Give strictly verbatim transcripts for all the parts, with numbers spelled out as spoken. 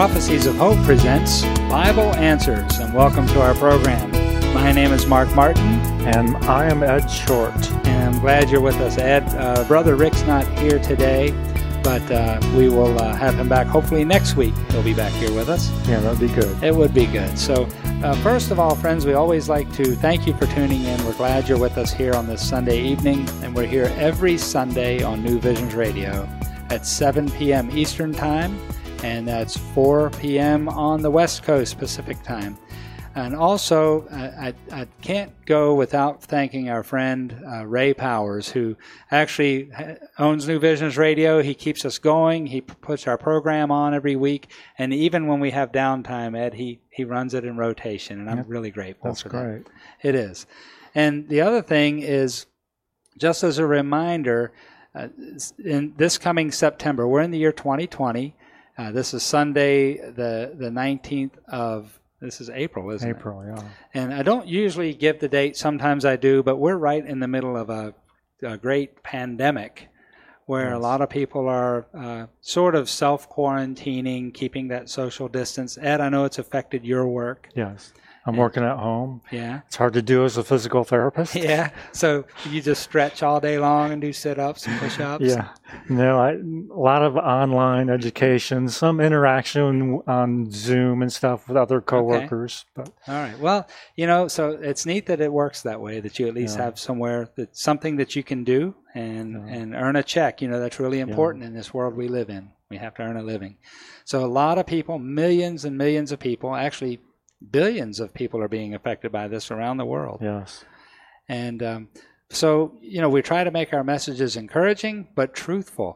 Prophecies of Hope presents Bible Answers, and welcome to our program. My name is Mark Martin. And I am Ed Short. And I'm glad you're with us, Ed. Uh, Brother Rick's not here today, but uh, we will uh, have him back hopefully next week. He'll be back here with us. Yeah, that'd be good. It would be good. So, uh, first of all, friends, we always like to thank you for tuning in. We're glad you're with us here on this Sunday evening, and we're here every Sunday on New Visions Radio at seven p.m. Eastern Time, and that's four p.m. on the West Coast Pacific Time. And also, I, I can't go without thanking our friend uh, Ray Powers, who actually owns New Visions Radio. He keeps us going. He puts our program on every week. And even when we have downtime, Ed, he, he runs it in rotation. And I'm yep. really grateful That's for great. that. It is. And the other thing is, just as a reminder, uh, in this coming September, we're in the year twenty twenty. Uh, this is Sunday, the, the nineteenth of This is April, isn't April, it? April, yeah. And I don't usually give the date. Sometimes I do, but we're right in the middle of a, a great pandemic where yes. a lot of people are uh, sort of self-quarantining, keeping that social distance. Ed, I know it's affected your work. Yes. I'm and, working at home. Yeah. It's hard to do as a physical therapist. Yeah. So you just stretch all day long and do sit-ups and push-ups? Yeah. No, I, a lot of online education, some interaction on Zoom and stuff with other coworkers. Okay. But all right. Well, you know, so it's neat that it works that way, that you at least yeah. have somewhere, that something that you can do and, yeah. and earn a check. You know, that's really important yeah. in this world we live in. We have to earn a living. So a lot of people, millions and millions of people, actually billions of people are being affected by this around the world. Yes. And um, so, you know, we try to make our messages encouraging but truthful.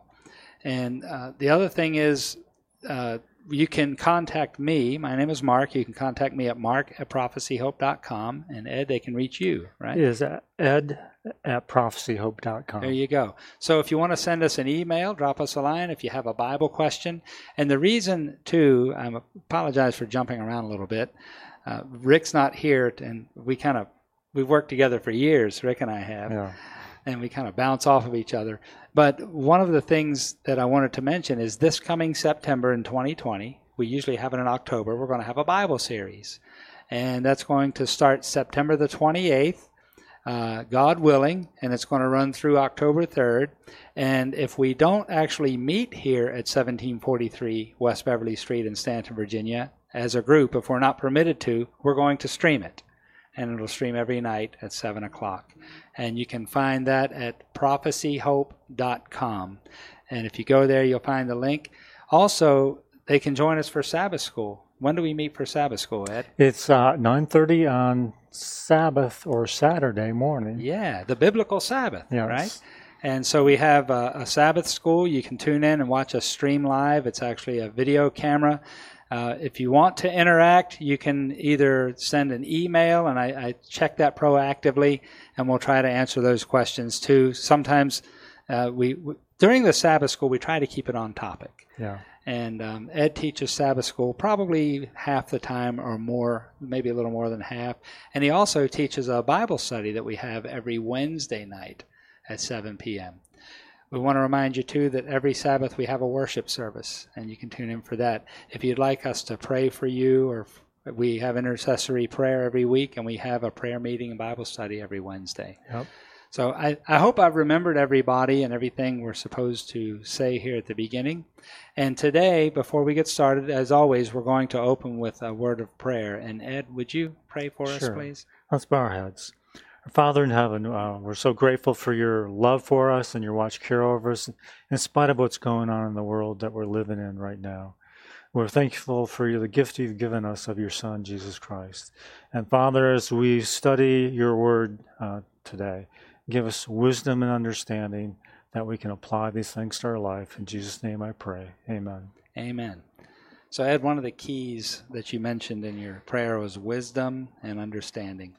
And uh, the other thing is uh, you can contact me. My name is Mark. You can contact me at mark at prophecy hope dot com. And Ed, they can reach you, right? It is Ed at prophecy hope dot com. There you go. So if you want to send us an email, drop us a line if you have a Bible question. And the reason, too, I apologize for jumping around a little bit. Uh, Rick's not here, and we kind of, we've worked together for years, Rick and I have, yeah. and we kind of bounce off of each other. But one of the things that I wanted to mention is this coming September in twenty twenty, we usually have it in October, we're going to have a Bible series. And that's going to start September the twenty-eighth. Uh, God willing, and it's going to run through October third. And if we don't actually meet here at seventeen forty-three West Beverly Street in Stanton, Virginia, as a group, if we're not permitted to, we're going to stream it. And it'll stream every night at seven o'clock. And you can find that at prophecy hope dot com. And if you go there, you'll find the link. Also, they can join us for Sabbath School. When do we meet for Sabbath School, Ed? It's uh, nine thirty on Sabbath or Saturday morning. Yeah, the biblical Sabbath, yes. right? And so we have a, a Sabbath School. You can tune in and watch us stream live. It's actually a video camera. Uh, if you want to interact, you can either send an email, and I, I check that proactively, and we'll try to answer those questions too. Sometimes uh, we, we during the Sabbath School, we try to keep it on topic. Yeah. And um, Ed teaches Sabbath School probably half the time or more, maybe a little more than half. And he also teaches a Bible study that we have every Wednesday night at seven p.m. We want to remind you, too, that every Sabbath we have a worship service, and you can tune in for that. If you'd like us to pray for you, or we have intercessory prayer every week, and we have a prayer meeting and Bible study every Wednesday. Yep. So I, I hope I've remembered everybody and everything we're supposed to say here at the beginning. And today, before we get started, as always, we're going to open with a word of prayer. And Ed, would you pray for sure. us, please? Let's bow our heads. Father in heaven, uh, we're so grateful for your love for us and your watch care over us, in spite of what's going on in the world that we're living in right now. We're thankful for the gift you've given us of your Son, Jesus Christ. And Father, as we study your word uh, today, give us wisdom and understanding that we can apply these things to our life. In Jesus' name I pray. Amen. Amen. So Ed, one of the keys that you mentioned in your prayer was wisdom and understanding.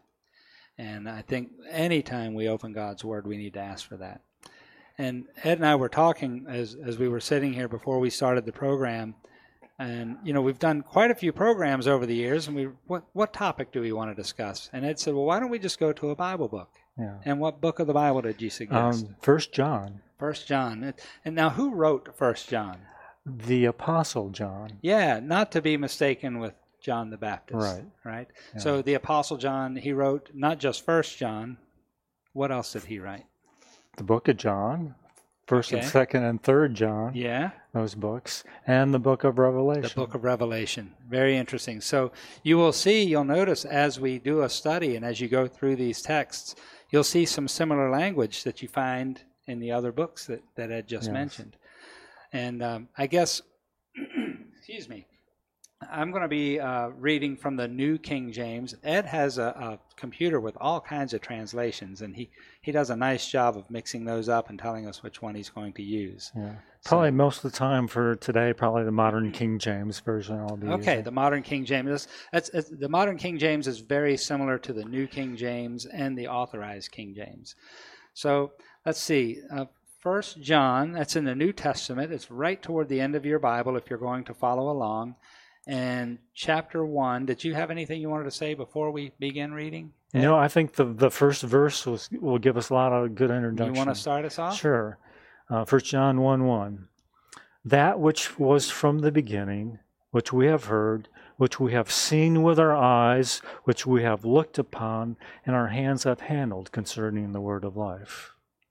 And I think anytime we open God's Word, we need to ask for that. And Ed and I were talking as as we were sitting here before we started the program. And, you know, we've done quite a few programs over the years. And we what, what topic do we want to discuss? And Ed said, well, why don't we just go to a Bible book? Yeah. And what book of the Bible did you suggest? Um, First John. First John. And now, who wrote First John? the Apostle John. Yeah, not to be mistaken with John the Baptist. Right. Right? Yeah. So the Apostle John, he wrote not just First John. What else did he write? The book of John, First Okay. and Second and Third John. Yeah. Those books, and the book of Revelation. The book of Revelation. Very interesting. So you will see, you'll notice as we do a study and as you go through these texts, you'll see some similar language that you find in the other books that, that Ed just Yes. mentioned. And um, I guess, excuse me, I'm going to be uh, reading from the New King James. Ed has a, a computer with all kinds of translations, and he, he does a nice job of mixing those up and telling us which one he's going to use. Yeah. Probably so, most of the time for today, probably the modern King James version I'll be Okay, using. the modern King James. That's, that's, that's, the modern King James is very similar to the New King James and the Authorized King James. So let's see. Uh, First John, that's in the New Testament. It's right toward the end of your Bible if you're going to follow along. And chapter one, did you have anything you wanted to say before we begin reading? You know, I think the, the first verse will, will give us a lot of good introduction. You want to start us off? Sure. Uh, First John one one. That which was from the beginning, which we have heard, which we have seen with our eyes, which we have looked upon, and our hands have handled concerning the word of life.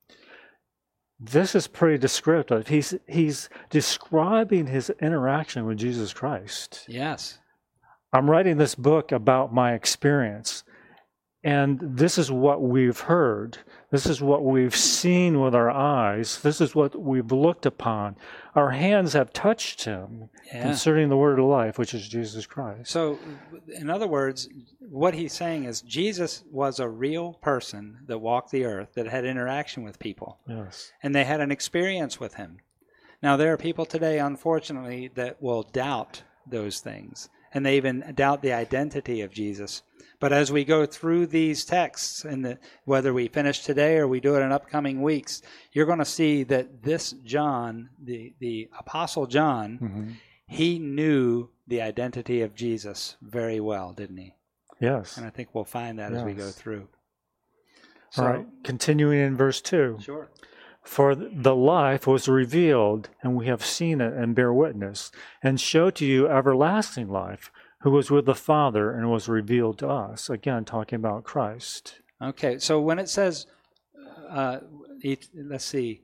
This is pretty descriptive. He's he's describing his interaction with Jesus Christ. Yes. I'm writing this book about my experience, and this is what we've heard. This is what we've seen with our eyes. This is what we've looked upon. Our hands have touched him Yeah. concerning the word of life, which is Jesus Christ. So, in other words, what he's saying is Jesus was a real person that walked the earth, that had interaction with people. Yes. And they had an experience with him. Now, there are people today, unfortunately, that will doubt those things. And they even doubt the identity of Jesus. But as we go through these texts, and the, whether we finish today or we do it in upcoming weeks, you're going to see that this John, the, the Apostle John, Mm-hmm. he knew the identity of Jesus very well, didn't he? Yes. And I think we'll find that as we go Yes. through. So, All right. Continuing in verse two. Sure. For the life was revealed, and we have seen it and bear witness, and show to you everlasting life, who was with the Father and was revealed to us. Again, talking about Christ. Okay, so when it says, uh, it, let's see,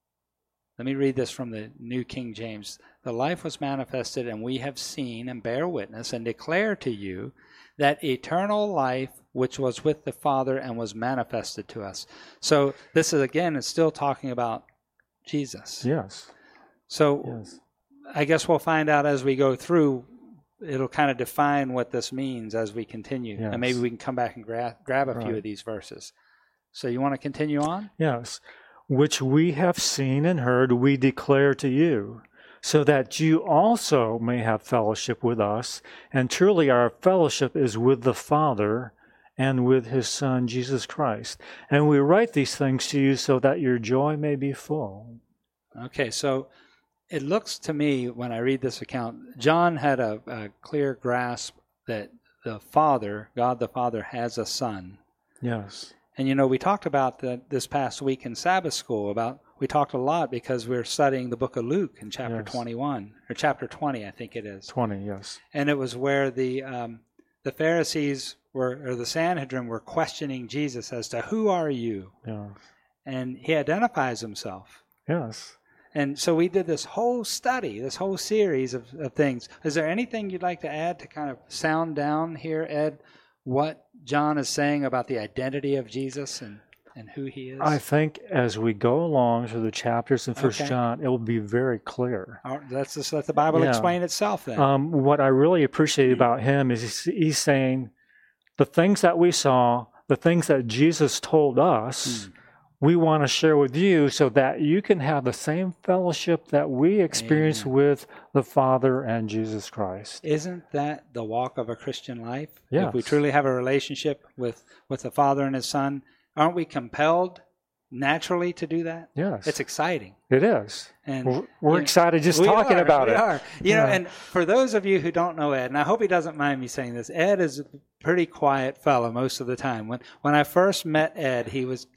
let me read this from the New King James. The life was manifested, and we have seen and bear witness and declare to you that eternal life which was with the Father and was manifested to us. So this is, again, it's still talking about Jesus. Yes. So Yes. I guess we'll find out as we go through. It'll kind of define what this means as we continue. Yes. And maybe we can come back and gra- grab a Right. few of these verses. So you want to continue on? Yes. Which we have seen and heard, we declare to you, so that you also may have fellowship with us. And truly our fellowship is with the Father and with his Son, Jesus Christ. And we write these things to you so that your joy may be full. Okay, so it looks to me, when I read this account, John had a, a clear grasp that the Father, God the Father, has a Son. Yes. And, you know, we talked about that this past week in Sabbath school. About we talked a lot because we're studying the book of Luke in chapter Yes. twenty-one, or chapter twenty, I think it is. twenty, yes. And it was where the um, the Pharisees were, or the Sanhedrin were questioning Jesus as to who are you? Yeah. And he identifies himself. Yes. And so we did this whole study, this whole series of, of things. Is there anything you'd like to add to kind of sound down here, Ed, what John is saying about the identity of Jesus and, and who he is? I think as we go along through the chapters in First Okay. John, it will be very clear. All right, let's just let the Bible Yeah. explain itself then. Um, what I really appreciate about him is he's, he's saying the things that we saw, the things that Jesus told us, Hmm. we want to share with you so that you can have the same fellowship that we experience Amen. with the Father and Jesus Christ. Isn't that the walk of a Christian life? Yes. If we truly have a relationship with, with the Father and his Son, aren't we compelled naturally to do that? Yes, It's exciting. it is. And We're, we're you know, excited just we talking are, about we it. Are. You know, Yeah. and for those of you who don't know Ed, and I hope he doesn't mind me saying this, Ed is a pretty quiet fellow most of the time. When when I first met Ed, he was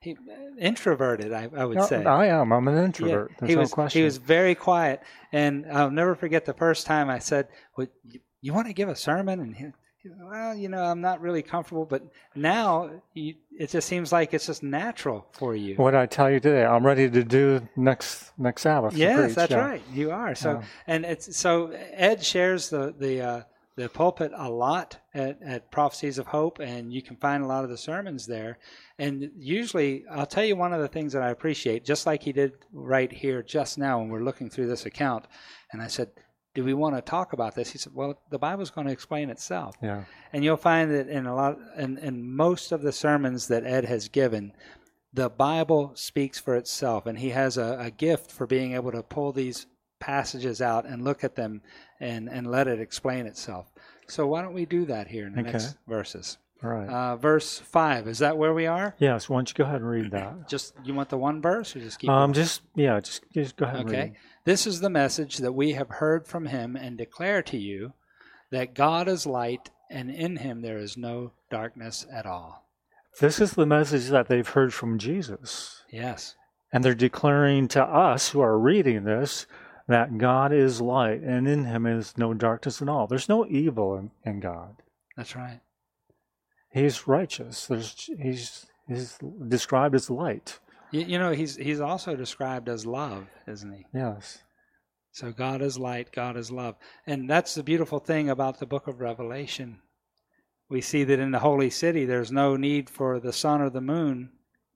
he introverted, I, I would No, say. I am. I'm an introvert. Yeah, There's he no was question. he was very quiet, and I'll never forget the first time I said, well, you, you want to give a sermon? And he, he, well, you know, I'm not really comfortable, but now you, it just seems like it's just natural for you. What did I tell you today? I'm ready to do next next Sabbath. to Yes, preach. that's Yeah. right. You are. So, Yeah. and it's so Ed shares the the uh, the pulpit a lot at, at Prophecies of Hope, and you can find a lot of the sermons there. And usually, I'll tell you one of the things that I appreciate, just like he did right here just now when we're looking through this account. And I said, do we want to talk about this? He said, well, the Bible's going to explain itself. Yeah. And you'll find that in a lot, in, in most of the sermons that Ed has given, the Bible speaks for itself, and he has a, a gift for being able to pull these passages out and look at them and, and let it explain itself. So why don't we do that here in the Okay. next verses? All right. Uh, verse five, is that where we are? Yes. Why don't you go ahead and read that? Just, you want the one verse or just keep Um. going? Just yeah. Just just go ahead and read. Okay. This is the message that we have heard from him and declare to you, that God is light, and in him there is no darkness at all. This is the message that they've heard from Jesus. Yes. And they're declaring to us who are reading this that God is light and in him is no darkness at all. There's no evil in, in God. That's right. He's righteous. There's he's he's described as light. You, you know, he's he's also described as love, isn't he? Yes. So God is light, God is love. And that's the beautiful thing about the book of Revelation. We see that in the holy city there's no need for the sun or the moon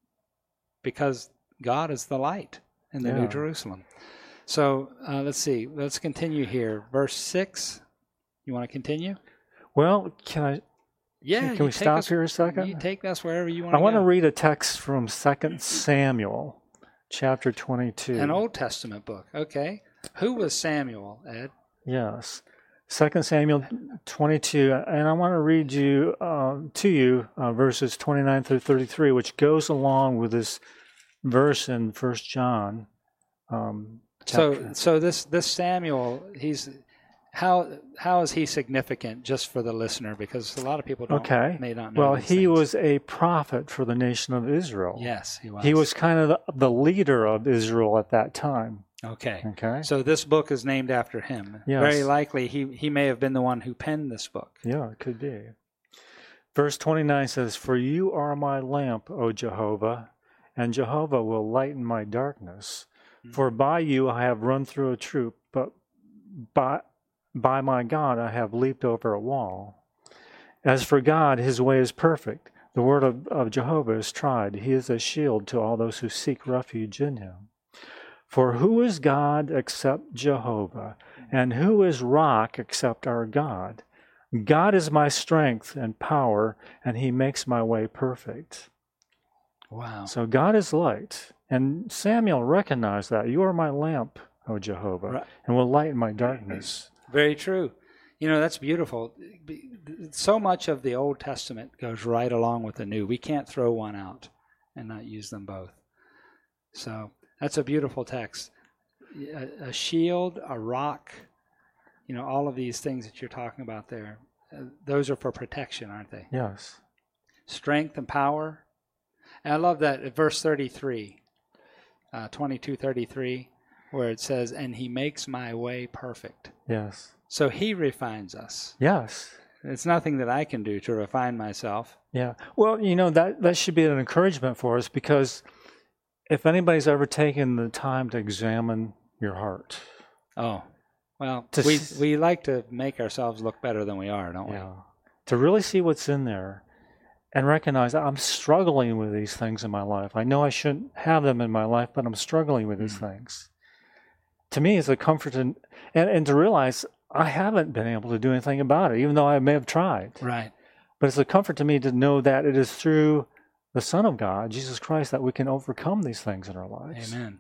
because God is the light in the Yeah. New Jerusalem. So uh, let's see. Let's continue here. Verse six. You want to continue? Well, can I Yeah. can you we take stop us- here a second? You take us wherever you want I to want go. to read a text from Second Samuel chapter twenty-two. An Old Testament book. Okay. Who was Samuel, Ed? Yes. Second Samuel twenty-two, and I want to read you uh, to you uh, verses twenty-nine through thirty-three, which goes along with this verse in First John. Um, So, chapter. so this this Samuel, he's how how is he significant just for the listener? Because a lot of people don't Okay. may not know. Well, these he things. was a prophet for the nation of Israel. Yes, he was. He was kind of the, the leader of Israel at that time. okay. Okay. So this book is named after him. Yes. Very likely, he he may have been the one who penned this book. Yeah, it could be. Verse twenty-nine says, "For you are my lamp, O Jehovah, and Jehovah will lighten my darkness. For by you I have run through a troop, but by, by my God I have leaped over a wall. As for God, his way is perfect. The word of, of Jehovah is tried. He is a shield to all those who seek refuge in him. For who is God except Jehovah? And who is rock except our God? God is my strength and power, and he makes my way perfect." Wow. So God is light. And Samuel recognized that. You are my lamp, O Jehovah, Right. and will lighten my darkness. Very true. You know, that's beautiful. So much of the Old Testament goes right along with the New. We can't throw one out and not use them both. So that's a beautiful text. A, a shield, a rock, you know, all of these things that you're talking about there, uh, those are for protection, aren't they? Yes. Strength and power. And I love that at verse thirty-three, uh, twenty-two thirty-three, where it says, "And he makes my way perfect." Yes. So he refines us. Yes. It's nothing that I can do to refine myself. Yeah. Well, you know, that, that should be an encouragement for us, because if anybody's ever taken the time to examine your heart, Oh, well, To we s- we like to make ourselves look better than we are, don't we? yeah, to really see what's in there and recognize that I'm struggling with these things in my life. I know I shouldn't have them in my life, but I'm struggling with these Mm. things. To me, it's a comfort and, and, and to realize I haven't been able to do anything about it, even though I may have tried. Right. But it's a comfort to me to know that it is through the Son of God, Jesus Christ, that we can overcome these things in our lives. Amen.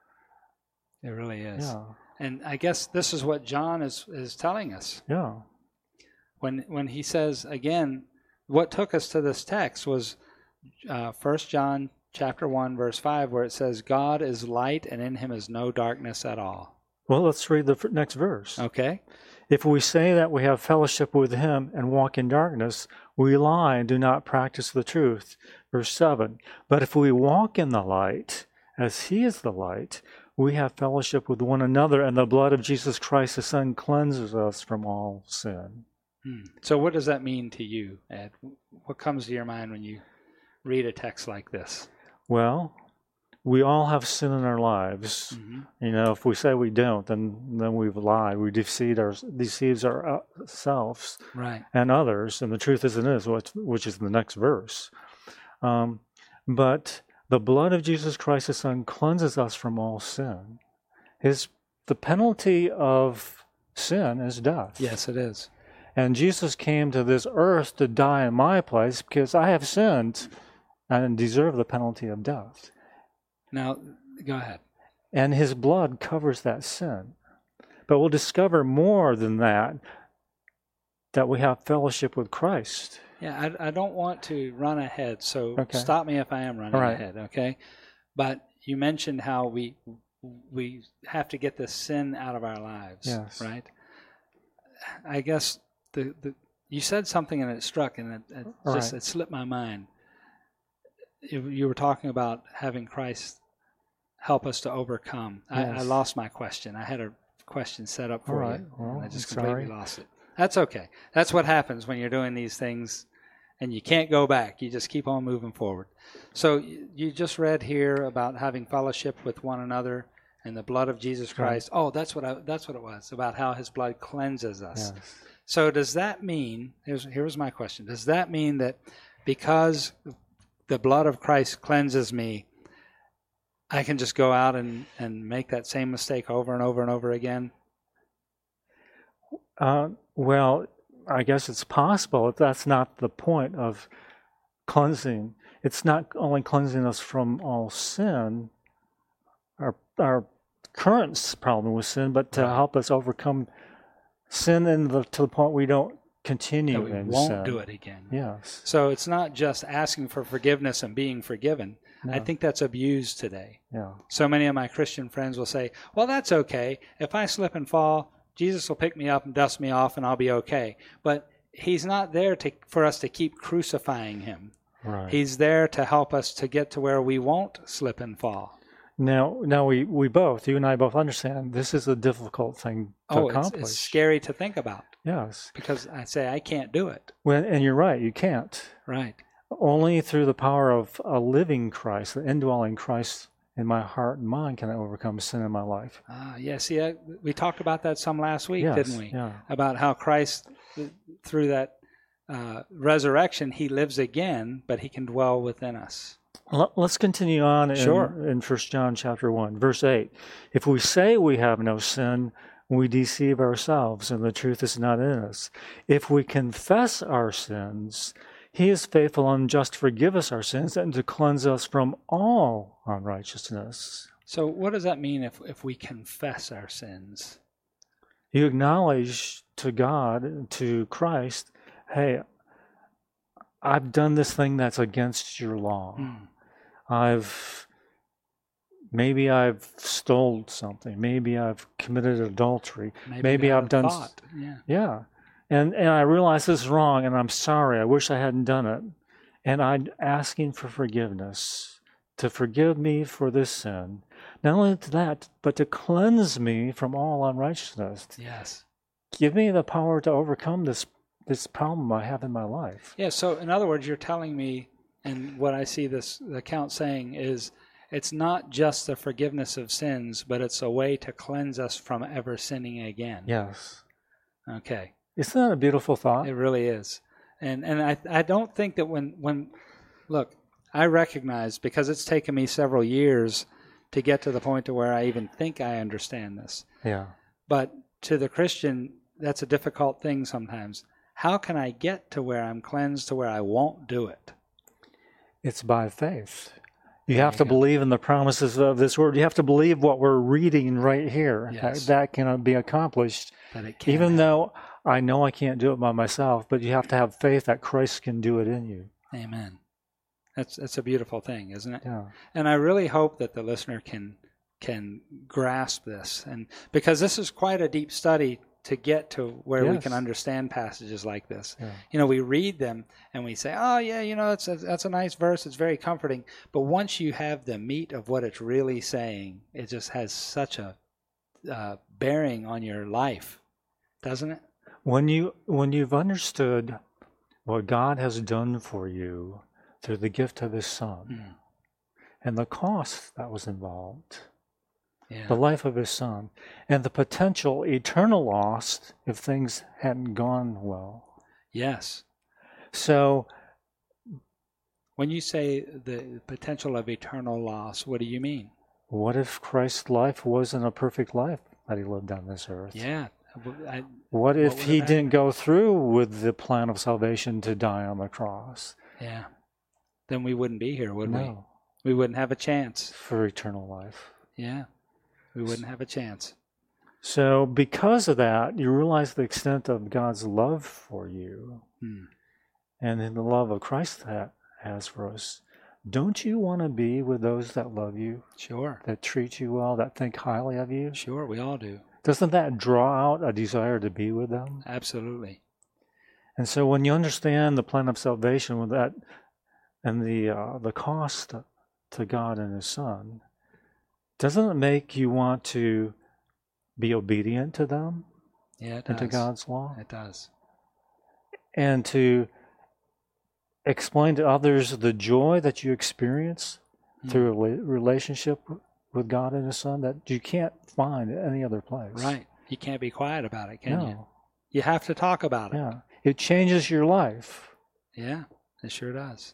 It really is. Yeah. And I guess this is what John is, is telling us. Yeah. When when he says, again, what took us to this text was uh, First John chapter one, verse five, where it says, "God is light, and in him is no darkness at all." Well, let's read the f- next verse. Okay. If we say that we have fellowship with him and walk in darkness, we lie and do not practice the truth. Verse seven. But if we walk in the light, as he is the light, we have fellowship with one another, and the blood of Jesus Christ, the Son, cleanses us from all sin. Hmm. So what does that mean to you, Ed? What comes to your mind when you read a text like this? Well, we all have sin in our lives. Mm-hmm. You know, if we say we don't, then then we've lied. We deceived our deceives ourselves Right. and others, and the truth isn't this, which, which is the next verse. Um, but the blood of Jesus Christ, the Son, cleanses us from all sin. His the penalty of sin is death. Yes, it is. And Jesus came to this earth to die in my place because I have sinned and deserve the penalty of death. Now, go ahead. And his blood covers that sin. But we'll discover more than that, that we have fellowship with Christ. Yeah, I, I don't want to run ahead, so Okay. stop me if I am running All right. ahead, okay? But you mentioned how we we have to get the sin out of our lives, Yes. right? I guess the, the you said something and it struck and it, it All just right. it slipped my mind. You, you were talking about having Christ help us to overcome. I, I Yes. lost my question. I had a question set up for All right. you, Well, and I just I'm completely sorry. lost it. That's okay. That's what happens when you're doing these things, and you can't go back. You just keep on moving forward. So y- you just read here about having fellowship with one another and the blood of Jesus Right. Christ. Oh, that's what I, that's what it was, about how his blood cleanses us. Yes. So does that mean, here's, here's my question, does that mean that because the blood of Christ cleanses me, I can just go out and, and make that same mistake over and over and over again? Uh, well, I guess it's possible if that's not the point of cleansing. It's not only cleansing us from all sin, our our current problem with sin, but to Right. help us overcome sin in the, to the point we don't continue That we in won't sin. do it again. Yes. So it's not just asking for forgiveness and being forgiven. I No. think that's abused today. Yeah. So many of my Christian friends will say, well, that's okay. If I slip and fall, Jesus will pick me up and dust me off and I'll be okay. But he's not there to, for us to keep crucifying him. Right. He's there to help us to get to where we won't slip and fall. Now, now we, we both, you and I both understand this is a difficult thing to Oh, it's, accomplish. it's scary to think about Yes. because I say I can't do it. When, and you're right, you can't. Right. Only through the power of a living Christ, the indwelling Christ in my heart and mind, can I overcome sin in my life. Ah, yeah, see, I, we talked about that some last week, Yes, didn't we? yeah. About how Christ, th- through that uh, resurrection, he lives again, but he can dwell within us. Let- Let's continue on in, Sure. in First John chapter one, verse eight. If we say we have no sin, we deceive ourselves, and the truth is not in us. If we confess our sins, he is faithful and just to forgive us our sins and to cleanse us from all unrighteousness. So what does that mean if, if we confess our sins? You acknowledge to God, to Christ, hey, I've done this thing that's against your law. Hmm. I've maybe I've stole something. Maybe I've committed adultery. Maybe, Maybe not I've a done s- thought. Yeah. Yeah. And and I realize this is wrong and I'm sorry. I wish I hadn't done it. And I'm asking for forgiveness, to forgive me for this sin. Not only to that, but to cleanse me from all unrighteousness. Yes. Give me the power to overcome this this problem I have in my life. Yeah. So in other words, you're telling me, and what I see this the account saying is, it's not just the forgiveness of sins, but it's a way to cleanse us from ever sinning again. Yes. Okay. Isn't that a beautiful thought? It really is. And and I I don't think that when when look, I recognize, because it's taken me several years to get to the point to where I even think I understand this. Yeah. But to the Christian, that's a difficult thing sometimes. How can I get to where I'm cleansed to where I won't do it? It's by faith. You There have you to go. believe in the promises of this word. You have to believe what we're reading right here. Yes. That, that can be accomplished. That it can Even happen. though I know I can't do it by myself, but you have to have faith that Christ can do it in you. Amen. That's that's a beautiful thing, isn't it? Yeah. And I really hope that the listener can can grasp this. And because this is quite a deep study to get to where yes. we can understand passages like this. Yeah. You know, we read them and we say, oh, yeah, you know, that's a, that's a nice verse. It's very comforting. But once you have the meat of what it's really saying, it just has such a uh, bearing on your life, doesn't it? When you when you've understood what God has done for you through the gift of His Son Mm. and the cost that was involved, Yeah. the life of His Son, and the potential eternal loss if things hadn't gone well. Yes. So When you say the potential of eternal loss, what do you mean? what if Christ's life wasn't a perfect life that He lived on this earth? Yeah. I, What if What would He have didn't go through with the plan of salvation to die on the cross? yeah. Then we wouldn't be here, would No, we? We wouldn't have a chance. for eternal life. Yeah. We wouldn't have a chance. So because of that, you realize the extent of God's love for you Hmm. and in the love of Christ that has for us. Don't you want to be with those that love you, Sure. that treat you well, that think highly of you? Sure, we all do. Doesn't that draw out a desire to be with them? Absolutely. And so when you understand the plan of salvation with that and the uh, the cost to God and His Son, doesn't it make you want to be obedient to them Yeah, it and does. to God's law? It does. And to explain to others the joy that you experience Hmm. through a rela- relationship with God and His Son that you can't find any other place. Right. You can't be quiet about it, can No. you? You have to talk about it. Yeah. It changes your life. Yeah, it sure does.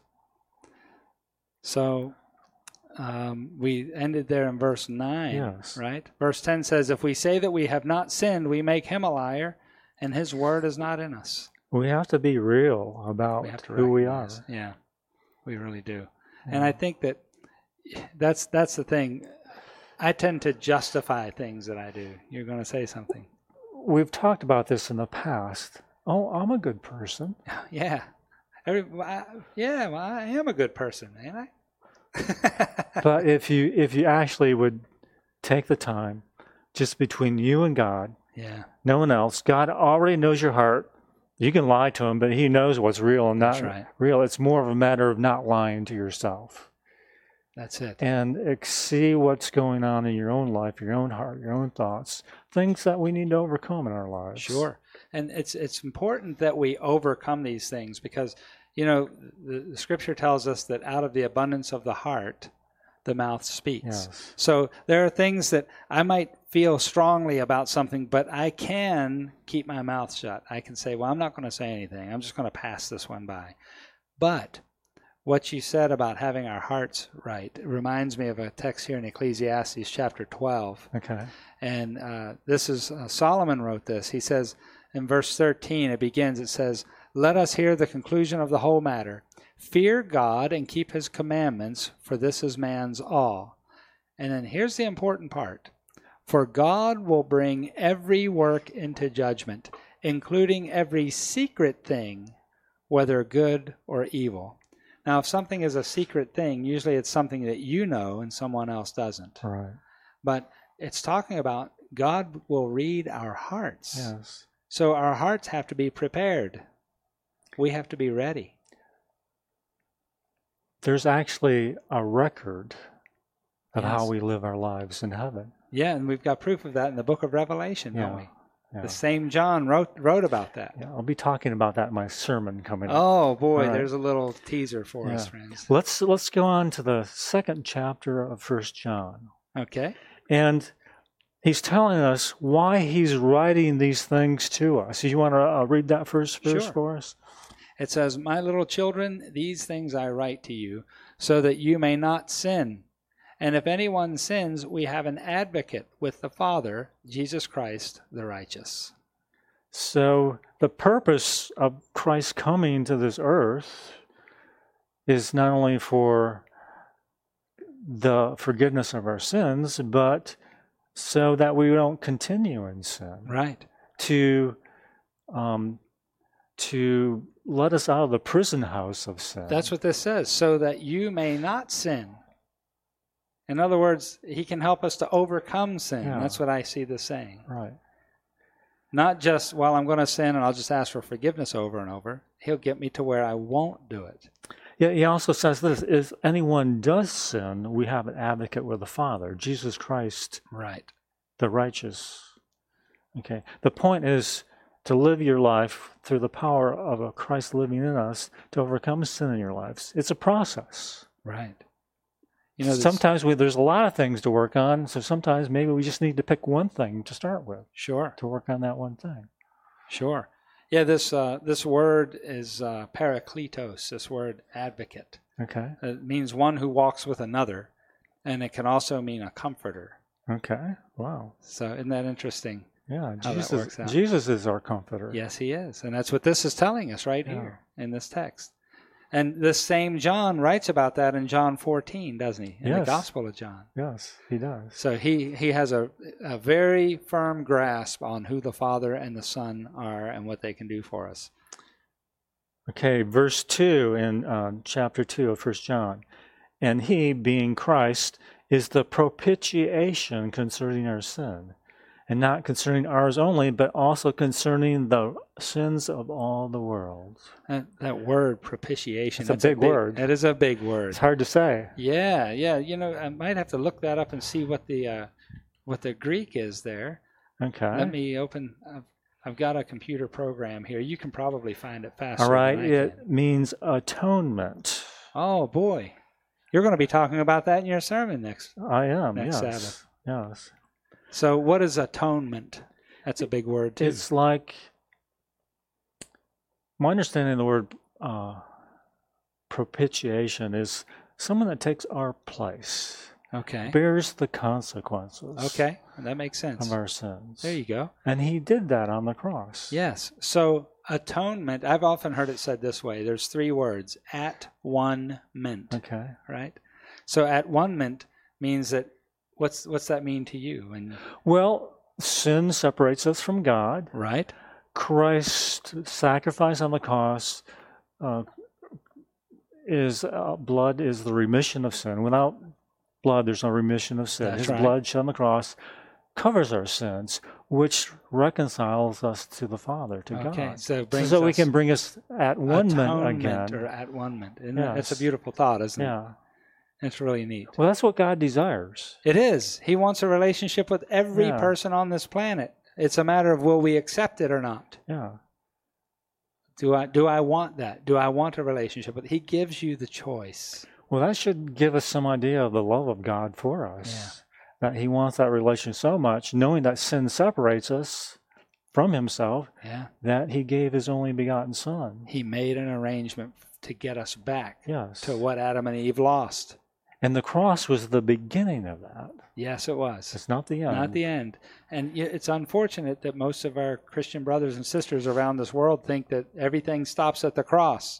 So um, we ended there in verse nine, Yes. right? Verse ten says, if we say that we have not sinned, we make Him a liar, and His word is not in us. We have to be real about We have to who we are. recognize. Yeah, we really do. And I think that that's that's the thing. I tend to justify things that I do. You're going to say something. We've talked about this in the past. Oh, I'm a good person. Yeah. Every, I, yeah, well, I am a good person, ain't I? But if you if you actually would take the time, just between you and God, Yeah, no one else, God already knows your heart. You can lie to Him, but He knows what's real and not That's right. real. It's more of a matter of not lying to yourself. that's it. And ex- see what's going on in your own life, your own heart, your own thoughts, things that we need to overcome in our lives. Sure. And it's it's important that we overcome these things because, you know, the, the Scripture tells us that out of the abundance of the heart, the mouth speaks. Yes. So there are things that I might feel strongly about something, but I can keep my mouth shut. I can say, well, I'm not going to say anything. I'm just going to pass this one by. But what you said about having our hearts right reminds me of a text here in Ecclesiastes chapter twelve. Okay. And uh, this is, uh, Solomon wrote this. He says in verse thirteen, it begins, it says, let us hear the conclusion of the whole matter. Fear God and keep His commandments, for this is man's all. And then here's the important part. For God will bring every work into judgment, including every secret thing, whether good or evil. Now, if something is a secret thing, usually it's something that you know and someone else doesn't. All right. But it's talking about God will read our hearts. Yes. So our hearts have to be prepared. We have to be ready. There's actually a record of Yes. how we live our lives in heaven. Yeah, and we've got proof of that in the book of Revelation, don't Yeah. we? Yeah. The same John wrote wrote about that. Yeah, I'll be talking about that in my sermon coming up. Oh boy, All right. there's a little teaser for us, Yeah. friends. Let's let's go on to the second chapter of First John. Okay. And he's telling us why he's writing these things to us. You want to uh, read that first verse Sure. for us? It says, "My little children, these things I write to you, so that you may not sin. And if anyone sins, we have an advocate with the Father, Jesus Christ, the righteous." So the purpose of Christ coming to this earth is not only for the forgiveness of our sins, but so that we don't continue in sin. Right. To um, to let us out of the prison house of sin. That's what this says, so that you may not sin. In other words, he can help us to overcome sin. Yeah. That's what I see this saying. Right. Not just, well, I'm going to sin and I'll just ask for forgiveness over and over. He'll get me to where I won't do it. Yeah, he also says this, if anyone does sin, we have an advocate with the Father, Jesus Christ, Right. the righteous. Okay. The point is to live your life through the power of a Christ living in us to overcome sin in your lives. It's a process. Right. You know, this, sometimes we, there's a lot of things to work on, so sometimes maybe we just need to pick one thing to start with. Sure. To work on that one thing. Sure. Yeah, this uh, this word is uh, parakletos, this word advocate. Okay. It means one who walks with another, and it can also mean a comforter. Okay. Wow. So isn't that interesting? Yeah, how Jesus, that works out. Jesus is our comforter. Yes, he is. And that's what this is telling us right Yeah. here in this text. And this same John writes about that in John fourteen, doesn't he? In Yes. the Gospel of John. Yes, he does. So he, he has a, a very firm grasp on who the Father and the Son are and what they can do for us. Okay, verse two in uh, chapter two of First John. And he, being Christ, is the propitiation concerning our sin. And not concerning ours only, but also concerning the sins of all the world. That, that word propitiation. It's a that's big word. It is a big word. It's hard to say. Yeah, yeah. You know, I might have to look that up and see what the uh, what the Greek is there. Okay. Let me open. I've, I've got a computer program here. You can probably find it faster. All right. than I It can. means atonement. Oh boy, you're going to be talking about that in your sermon next. I am. Next yes. Sabbath. Yes. So, what is atonement? That's a big word too. It's like, my understanding of the word uh, propitiation is someone that takes our place, Okay. bears the consequences Okay, that makes sense. of our sins. There you go. And he did that on the cross. Yes. So atonement, I've often heard it said this way. There's three words: at one ment. Okay. Right. So at one ment means that. What's what's that mean to you? And Well, sin separates us from God. right. Christ's sacrifice on the cross uh, is uh, blood is the remission of sin. Without blood, there's no remission of sin. That's His right. blood shed on the cross covers our sins, which reconciles us to the Father, to Okay. God. So it brings so we us can bring us at one ment atonement again. or at one ment. And that's a Yes. beautiful thought, isn't it? Yeah. It's really neat. Well, that's what God desires. It is. He wants a relationship with every Yeah. person on this planet. It's a matter of will we accept it or not. Yeah. Do I do I want that? Do I want a relationship with? He gives you the choice. Well, that should give us some idea of the love of God for us. That he wants that relation so much, knowing that sin separates us from himself, Yeah. that he gave his only begotten Son. He made an arrangement to get us back Yes. to what Adam and Eve lost. And the cross was the beginning of that. Yes, it was. It's not the end. Not the end. And y- it's unfortunate that most of our Christian brothers and sisters around this world think that everything stops at the cross.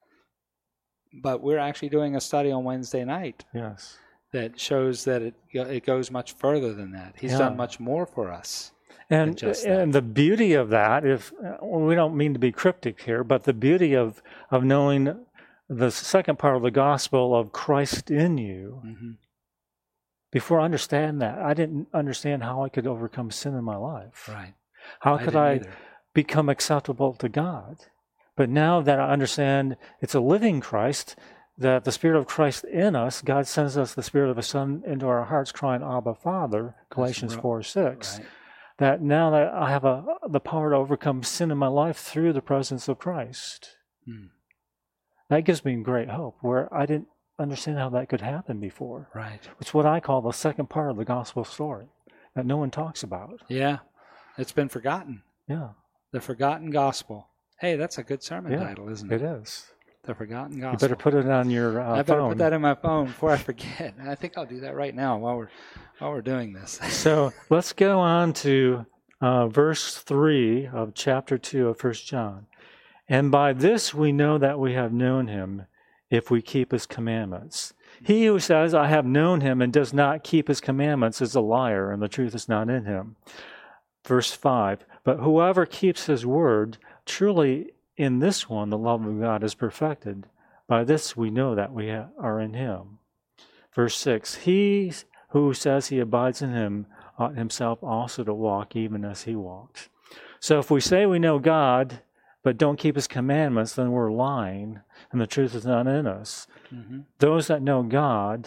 But we're actually doing a study on Wednesday night Yes. that shows that it go- it goes much further than that. He's Yeah. done much more for us. And, just that. and the beauty of that, if well, we don't mean to be cryptic here, but the beauty of, of knowing the second part of the gospel of Christ in you, hmm before I understand that, I didn't understand how I could overcome sin in my life. Right. How I could didn't I either. become acceptable to God? But now that I understand it's a living Christ, that the Spirit of Christ in us, God sends us the Spirit of the Son into our hearts, crying, Abba, Father, Galatians right. four six. Right. That now that I have a, the power to overcome sin in my life through the presence of Christ. Hmm. That gives me great hope, where I didn't understand how that could happen before. Right. It's what I call the second part of the gospel story that no one talks about. Yeah. It's been forgotten. Yeah, The Forgotten Gospel. Hey, that's a good sermon Yeah, title, isn't it it? is. The Forgotten Gospel. You better put it on your uh, I better phone. put that in my phone before I forget. I think I'll do that right now while we're while we're doing this. So let's go on to uh, verse three of chapter two of First John. And by this we know that we have known him, if we keep his commandments. He who says, I have known him, and does not keep his commandments is a liar, and the truth is not in him. Verse five, but whoever keeps his word, truly in this one the love of God is perfected. By this we know that we are in him. Verse six, he who says he abides in him ought himself also to walk even as he walked. So if we say we know God, but don't keep his commandments, then we're lying, and the truth is not in us. Mm-hmm. Those that know God,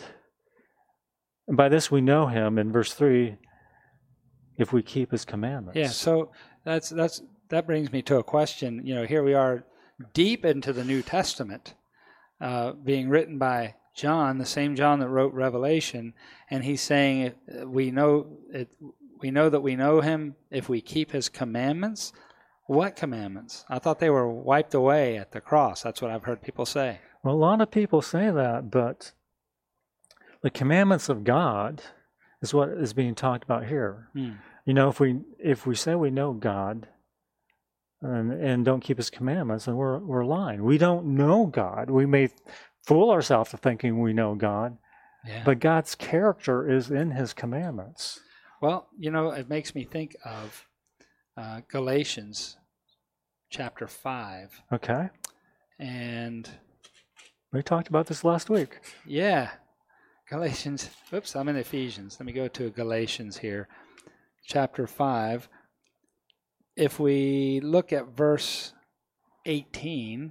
and by this we know him, in verse three, if we keep his commandments. Yeah, so that's that's that brings me to a question. You know, here we are deep into the New Testament, uh, being written by John, the same John that wrote Revelation, and he's saying we know it, we know that we know him if we keep his commandments. What commandments? I thought they were wiped away at the cross. That's what I've heard people say. Well, a lot of people say that, but the commandments of God is what is being talked about here. Hmm. You know, if we if we say we know God and, and don't keep his commandments, then we're we're lying. We don't know God. We may fool ourselves to thinking we know God, yeah. But God's character is in his commandments. Well, you know, it makes me think of uh, Galatians chapter five. Okay. And we talked about this last week. Yeah. Galatians, oops, I'm in Ephesians. Let me go to Galatians here, chapter five. If we look at verse eighteen,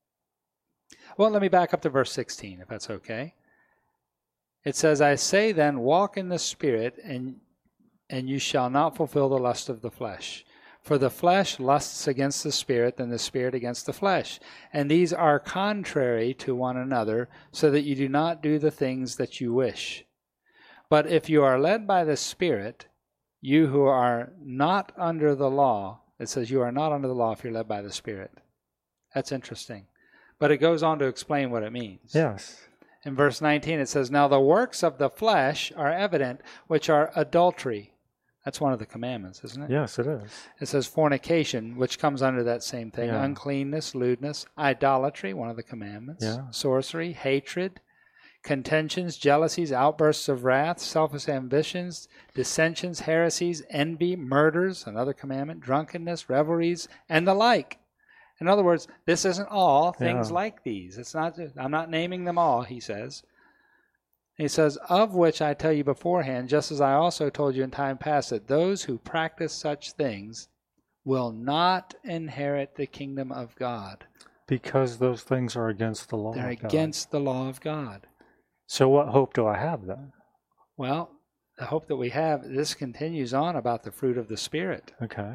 well, let me back up to verse sixteen, if that's okay. It says, I say then, walk in the Spirit, and and you shall not fulfill the lust of the flesh. For the flesh lusts against the Spirit, and the Spirit against the flesh. And these are contrary to one another, so that you do not do the things that you wish. But if you are led by the Spirit, you who are not under the law, it says you are not under the law if you're led by the Spirit. That's interesting. But it goes on to explain what it means. Yes. In verse nineteen, it says, now the works of the flesh are evident, which are adultery. That's one of the commandments, isn't it? Yes, it is. It says fornication, which comes under that same thing. Yeah. Uncleanness, lewdness, idolatry, one of the commandments. Yeah. Sorcery, hatred, contentions, jealousies, outbursts of wrath, selfish ambitions, dissensions, heresies, envy, murders, another commandment, drunkenness, revelries, and the like. In other words, this isn't all things yeah. like these. It's not. I'm not naming them all, he says. He says, of which I tell you beforehand, just as I also told you in time past, that those who practice such things will not inherit the kingdom of God. Because those things are against the law They're of God. against the law of God. So what hope do I have then? Well, the hope that we have, this continues on about the fruit of the Spirit. Okay.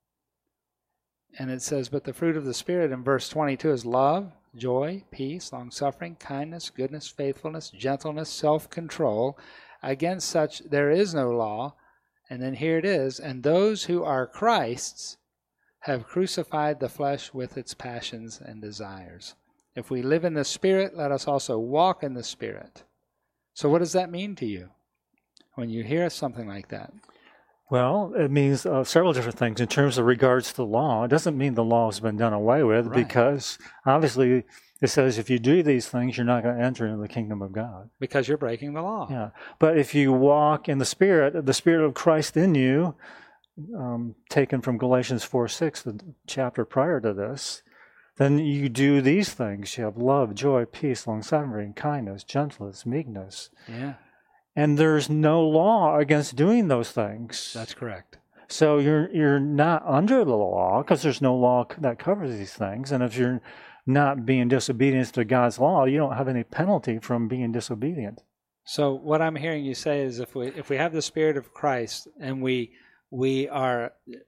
And it says, but the fruit of the Spirit in verse twenty-two is love, joy, peace, long-suffering, kindness, goodness, faithfulness, gentleness, self-control. Against such there is no law. And then here it is, and those who are Christ's have crucified the flesh with its passions and desires. If we live in the Spirit, let us also walk in the Spirit. So what does that mean to you when you hear something like that? Well, it means uh, several different things in terms of regards to the law. It doesn't mean the law has been done away with, right. Because obviously it says if you do these things, you're not going to enter into the kingdom of God. Because you're breaking the law. Yeah. But if you walk in the Spirit, the Spirit of Christ in you, um, taken from Galatians four six, the chapter prior to this, then you do these things. You have love, joy, peace, long-suffering, kindness, gentleness, meekness. Yeah. And there's no law against doing those things. That's correct. So you're you're not under the law because there's no law that covers these things. And if you're not being disobedient to God's law, you don't have any penalty from being disobedient. So what I'm hearing you say is if we if we have the Spirit of Christ and we we are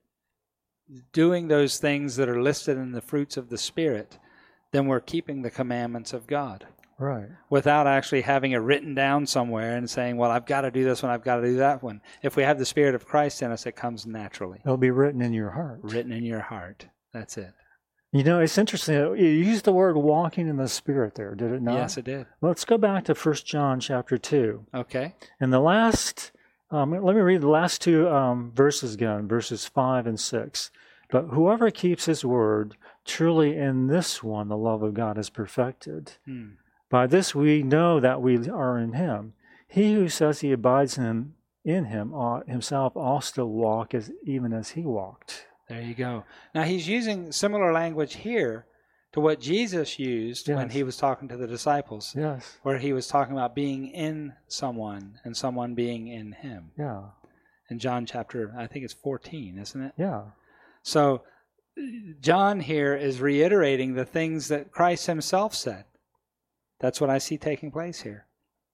doing those things that are listed in the fruits of the Spirit, then we're keeping the commandments of God. Right. Without actually having it written down somewhere and saying, well, I've got to do this one, I've got to do that one. If we have the Spirit of Christ in us, it comes naturally. It'll be written in your heart. Written in your heart. That's it. You know, it's interesting. You used the word walking in the Spirit there, did it not? Yes, it did. Let's go back to First John chapter two. Okay. And the last, um, let me read the last two um, verses again, verses five and six. But whoever keeps his word, truly in this one the love of God is perfected. Hmm. By this we know that we are in him. He who says he abides in him, in him ought himself also walk as even as he walked. There you go. Now he's using similar language here to what Jesus used Yes. when he was talking to the disciples, Yes. where he was talking about being in someone and someone being in him. Yeah. In John chapter, I think it's fourteen, isn't it? Yeah. So John here is reiterating the things that Christ himself said. That's what I see taking place here.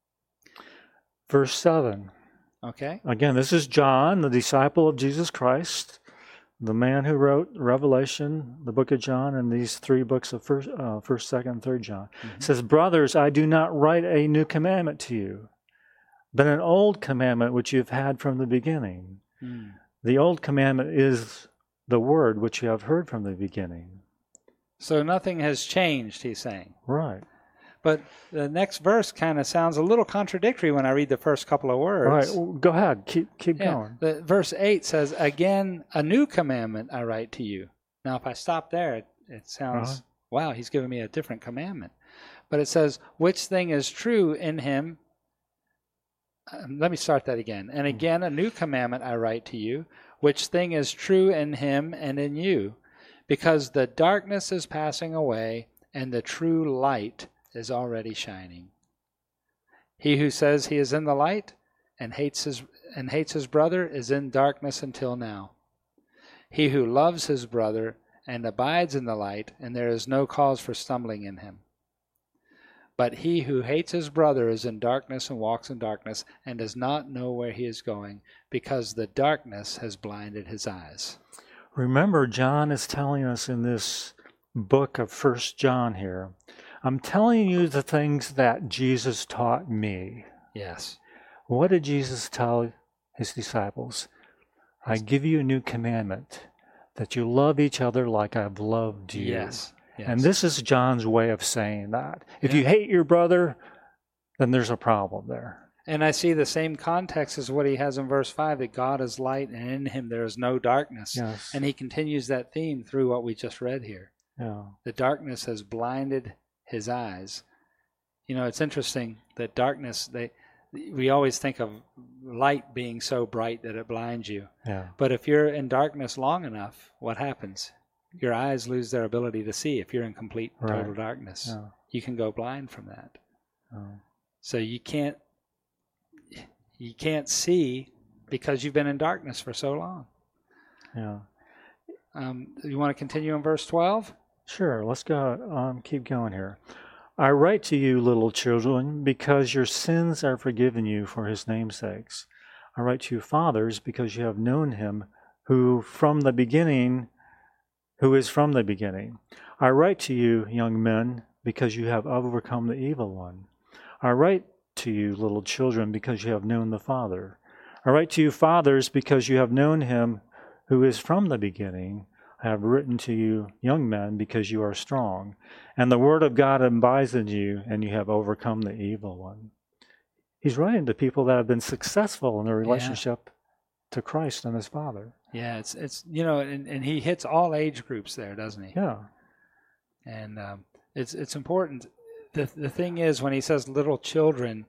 Verse seven. Okay? Again, this is John, the disciple of Jesus Christ, the man who wrote Revelation, the book of John, and these three books of First, uh, First, Second, and Third John. Mm-hmm. It says, "Brothers, I do not write a new commandment to you, but an old commandment which you've had from the beginning. Mm. The old commandment is the word which you have heard from the beginning." So nothing has changed, he's saying. Right. But the next verse kind of sounds a little contradictory when I read the first couple of words. All right. Well, go ahead. Keep keep Yeah. going. The, verse eight says, "Again, a new commandment I write to you." Now, if I stop there, it, it sounds, Uh-huh. wow, he's giving me a different commandment. But it says, "Which thing is true in him?" Um, let me start that again. "And again, a new commandment I write to you, which thing is true in him and in you, because the darkness is passing away and the true light is already shining. He who says he is in the light and hates his and hates his brother is in darkness until now. He who loves his brother and abides in the light, and there is no cause for stumbling in him. But he who hates his brother is in darkness and walks in darkness and does not know where he is going, because the darkness has blinded his eyes." Remember, John is telling us in this book of First John here, I'm telling you the things that Jesus taught me. Yes. What did Jesus tell his disciples? "I give you a new commandment, that you love each other like I've loved you." Yes. Yes. And this is John's way of saying that. If Yeah. you hate your brother, then there's a problem there. And I see the same context as what he has in verse five, that God is light and in him there is no darkness. Yes. And he continues that theme through what we just read here. Yeah. The darkness has blinded his eyes. You know, it's interesting that darkness, they we always think of light being so bright that it blinds you. Yeah. But if you're in darkness long enough, what happens? Your eyes lose their ability to see. If you're in complete and total Right. darkness, Yeah. you can go blind from that. Oh. So you can't you can't see because you've been in darkness for so long. Yeah. Um, you want to continue in verse twelve? Sure, let's go. Um, keep going here. "I write to you, little children, because your sins are forgiven you for his name's sakes. I write to you, fathers, because you have known him who from the beginning, who is from the beginning. I write to you, young men, because you have overcome the evil one. I write to you, little children, because you have known the Father. I write to you, fathers, because you have known him who is from the beginning. I have written to you, young men, because you are strong, and the word of God abides in you, and you have overcome the evil one." He's writing to people that have been successful in their relationship to Christ and his Father. Yeah, it's it's you know, and, and he hits all age groups there, doesn't he? Yeah. And um, it's it's important. The the thing is, when he says little children,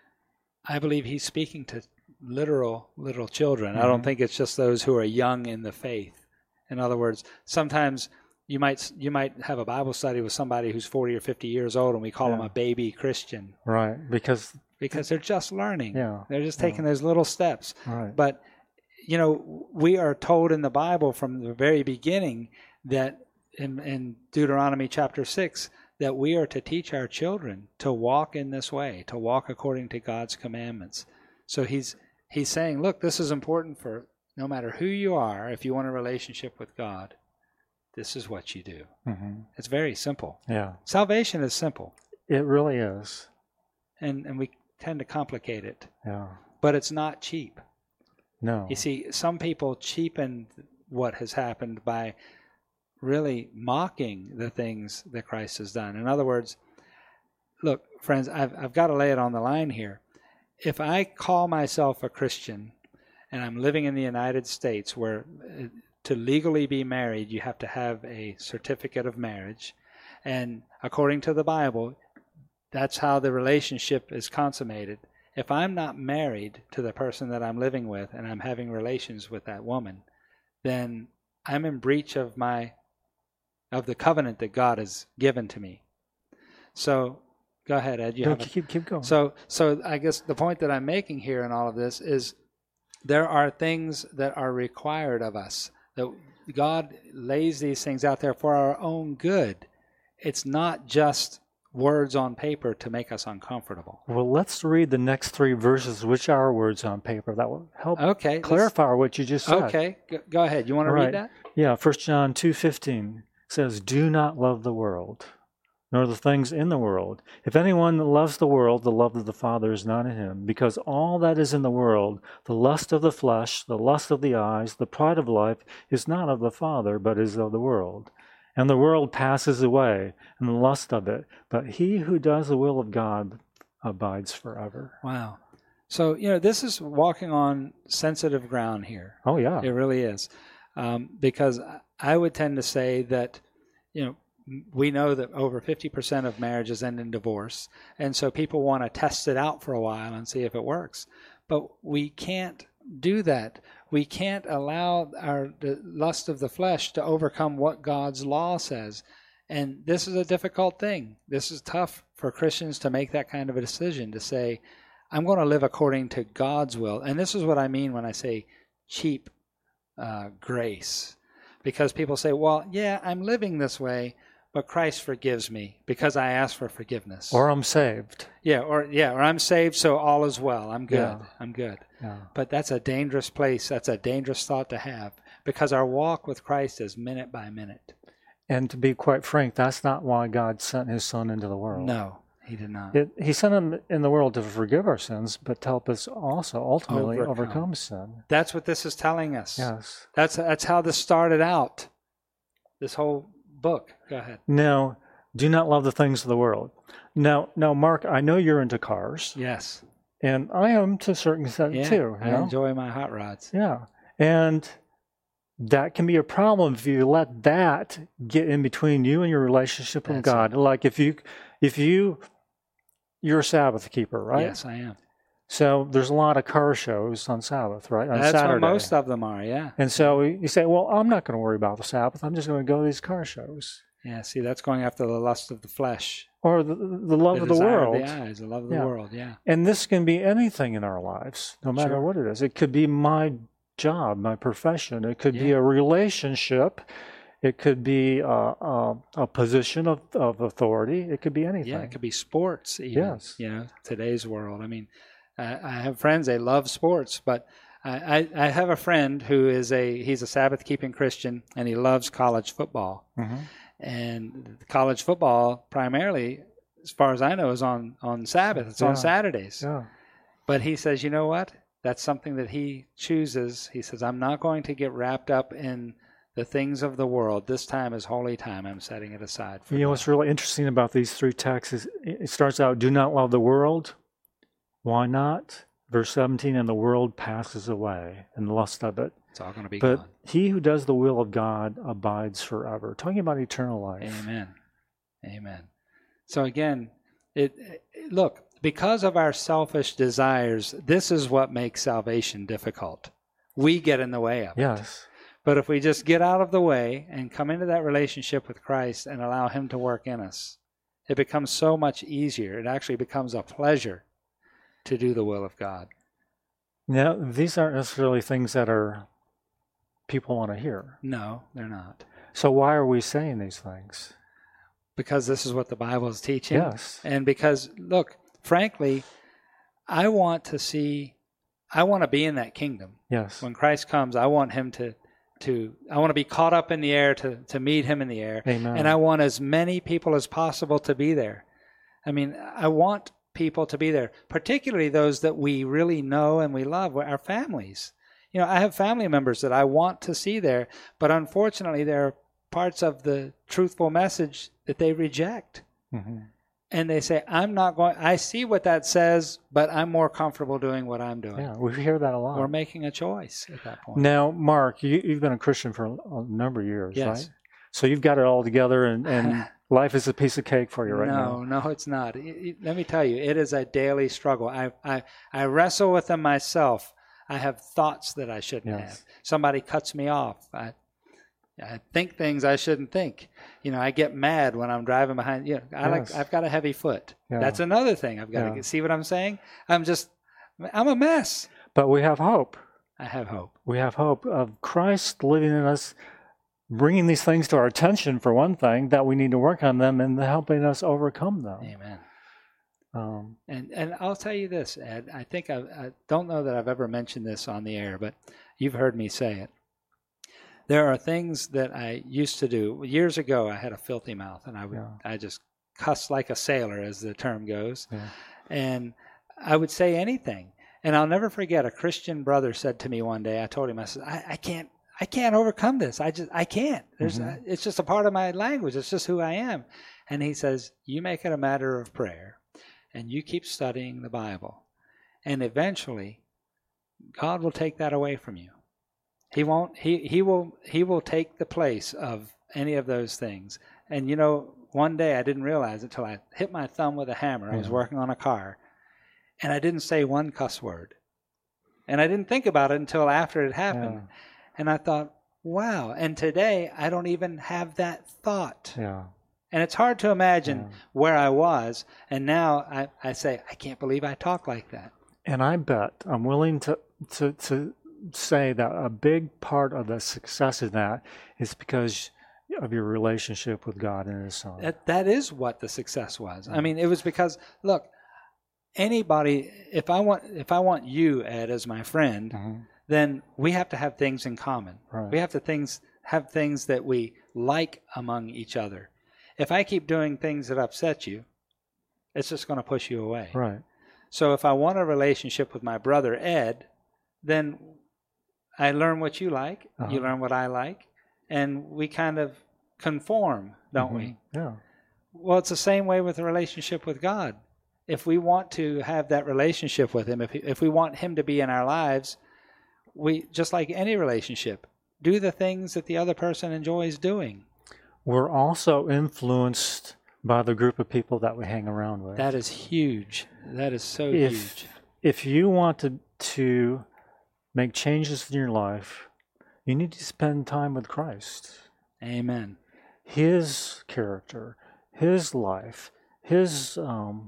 I believe he's speaking to literal little children. Mm-hmm. I don't think it's just those who are young in the faith. In other words, sometimes you might you might have a Bible study with somebody who's forty or fifty years old, and we call Yeah. them a baby Christian Right. Because, because they're just learning. yeah. They're just Yeah. taking those little steps. Right. But, you know, we are told in the Bible from the very beginning that in, in Deuteronomy chapter six, that we are to teach our children to walk in this way, to walk according to God's commandments. So he's he's saying, look, this is important for no matter who you are. If you want a relationship with God, this is what you do. Mm-hmm. It's very simple. Yeah. Salvation is simple, It really is. and, and we tend to complicate it, Yeah. but it's not cheap. No. You see, some people cheapen what has happened by really mocking the things that Christ has done. In other words, look, friends, I've, I've got to lay it on the line here. If I call myself a Christian and I'm living in the United States, where uh, to legally be married, you have to have a certificate of marriage, and according to the Bible, that's how the relationship is consummated. If I'm not married to the person that I'm living with and I'm having relations with that woman, then I'm in breach of my of the covenant that God has given to me. So go ahead, Ed. You No, have a, keep, keep going. so, so I guess the point that I'm making here in all of this is there are things that are required of us, that God lays these things out there for our own good. It's not just words on paper to make us uncomfortable. Well, let's read the next three verses, which are words on paper. That will help Okay, clarify what you just said. Okay, go, go ahead. You want to Right. read that? Yeah, First John two fifteen says, "Do not love the world, nor the things in the world. If anyone loves the world, the love of the Father is not in him. Because all that is in the world, the lust of the flesh, the lust of the eyes, the pride of life, is not of the Father, but is of the world. And the world passes away, and the lust of it. But he who does the will of God abides forever." Wow. So, you know, this is walking on sensitive ground here. Oh, yeah. It really is. Um, because I would tend to say that, you know, we know that over fifty percent of marriages end in divorce. And so people want to test it out for a while and see if it works. But we can't do that. We can't allow our the lust of the flesh to overcome what God's law says. And this is a difficult thing. This is tough for Christians to make that kind of a decision, to say, I'm going to live according to God's will. And this is what I mean when I say cheap uh, grace. Because people say, well, yeah, I'm living this way, but Christ forgives me because I asked for forgiveness. Or I'm saved. Yeah, or yeah, or I'm saved, so all is well. I'm good. Yeah. I'm good. Yeah. But that's a dangerous place. That's a dangerous thought to have, because our walk with Christ is minute by minute. And to be quite frank, that's not why God sent his Son into the world. No, he did not. It, he sent him in the world to forgive our sins, but to help us also ultimately Overcome. overcome sin. That's what this is telling us. Yes. That's that's how this started out. This whole book. Go ahead. Now, do not love the things of the world. Now, now, Mark, I know you're into cars, Yes. and I am to a certain extent Yeah, too. You I know? enjoy my hot rods. Yeah, and that can be a problem if you let that get in between you and your relationship with That's God. Like if you, if you, you're a Sabbath keeper, right? Yes, I am. So there's a lot of car shows on Sabbath, right? On That's Saturday. what most of them are, yeah. And so you say, well, I'm not going to worry about the Sabbath. I'm just going to go to these car shows. Yeah, see, that's going after the lust of the flesh. Or the, the love the of the desire world. Of the eyes, the love of the Yeah. world, yeah. And this can be anything in our lives, no matter Sure. what it is. It could be my job, my profession. It could be Yeah. a relationship. It could be a, a, a position of, of authority. It could be anything. Yeah, it could be sports even. Yes. You know, today's world. I mean, I, I have friends, they love sports, but I, I, I have a friend who is a, he's a Sabbath-keeping Christian, and he loves college football. Mhm. And college football, primarily, as far as I know, is on, on Sabbath. It's Yeah. on Saturdays. Yeah. But he says, you know what? That's something that he chooses. He says, I'm not going to get wrapped up in the things of the world. This time is holy time. I'm setting it aside for You know God. what's really interesting about these three texts is it starts out, do not love the world. Why not? Verse seventeen, and the world passes away, and the lust of it. It's all going to be But gone. he who does the will of God abides forever. Talking about eternal life. Amen. Amen. So again, it, it look, because of our selfish desires, this is what makes salvation difficult. We get in the way of it. Yes. But if we just get out of the way and come into that relationship with Christ and allow him to work in us, it becomes so much easier. It actually becomes a pleasure to do the will of God. Now, these aren't necessarily things that are people want to hear. No, they're not. So why are we saying these things? Because this is what the Bible is teaching. Yes. And because, look, frankly, I want to see, I want to be in that kingdom. Yes. When Christ comes, I want him to, to I want to be caught up in the air, to, to meet him in the air. Amen. And I want as many people as possible to be there. I mean, I want people to be there, particularly those that we really know and we love, our families. You know, I have family members that I want to see there, but unfortunately there are parts of the truthful message that they reject. Mm-hmm. And they say, I'm not going, I see what that says, but I'm more comfortable doing what I'm doing. Yeah, we hear that a lot. Or making a choice at that point. Now, Mark, you, you've been a Christian for a, a number of years, Yes. right? So you've got it all together, and, and life is a piece of cake for you right no, now. No, it's not. It- it- let me tell you, it is a daily struggle. I, I, I wrestle with them myself. I have thoughts that I shouldn't Yes. have. Somebody cuts me off. I, I think things I shouldn't think. You know, I get mad when I'm driving behind. You know, I Yes. like. I've got a heavy foot. Yeah. That's another thing. I've got Yeah. to get, see what I'm saying. I'm just. I'm a mess. But we have hope. I have hope. We have hope of Christ living in us, bringing these things to our attention, for one thing, that we need to work on them and helping us overcome them. Amen. Um, And and I'll tell you this, Ed. I think I, I don't know that I've ever mentioned this on the air, but you've heard me say it. There are things that I used to do. Years ago, I had a filthy mouth, and I would Yeah. I just cuss like a sailor, as the term goes. Yeah. And I would say anything. And I'll never forget, a Christian brother said to me one day, I told him, I said, I, I can't I can't overcome this. I just I can't. There's Mhm. it's just a part of my language. It's just who I am. And he says, you make it a matter of prayer, and you keep studying the Bible, and eventually God will take that away from you. He won't he he will he will take the place of any of those things. And you know, one day I didn't realize it until I hit my thumb with a hammer. I was Yeah. working on a car, and I didn't say one cuss word. And I didn't think about it until after it happened. Yeah. And I thought, wow. And today I don't even have that thought. Yeah. And it's hard to imagine Yeah. where I was. And now I, I say, I can't believe I talk like that. And I bet I'm willing to, to, to say that a big part of the success of that is because of your relationship with God and His Son. That, that is what the success was. I mean, it was because, look, anybody, if I want, if I want you, Ed, as my friend, Mhm. then we have to have things in common. Right. We have to things have things that we like among each other. If I keep doing things that upset you, it's just going to push you away. Right. So if I want a relationship with my brother Ed, then I learn what you like, Uh-huh. you learn what I like, and we kind of conform, don't Mhm. we? Yeah. Well, it's the same way with the relationship with God. If we want to have that relationship with Him, if if we want Him to be in our lives, we, just like any relationship, do the things that the other person enjoys doing. We're also influenced by the group of people that we hang around with. That is huge. That is so if huge. if you want to to make changes in your life, you need to spend time with Christ. Amen. His character, His life, His um,